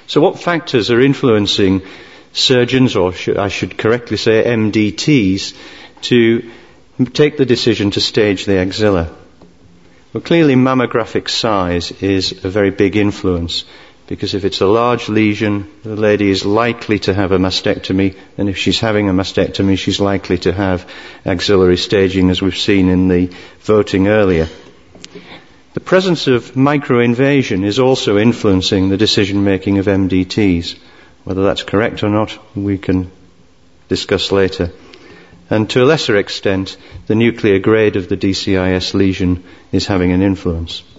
So what factors are influencing surgeons, or I should correctly say MDTs, to take the decision to stage the axilla? Well, clearly mammographic size is a very big influence, because if it's a large lesion, the lady is likely to have a mastectomy, and if she's having a mastectomy, she's likely to have axillary staging, as we've seen in the voting earlier. The presence of microinvasion is also influencing the decision-making of MDTs. Whether that's correct or not, we can discuss later. And to a lesser extent, the nuclear grade of the DCIS lesion is having an influence.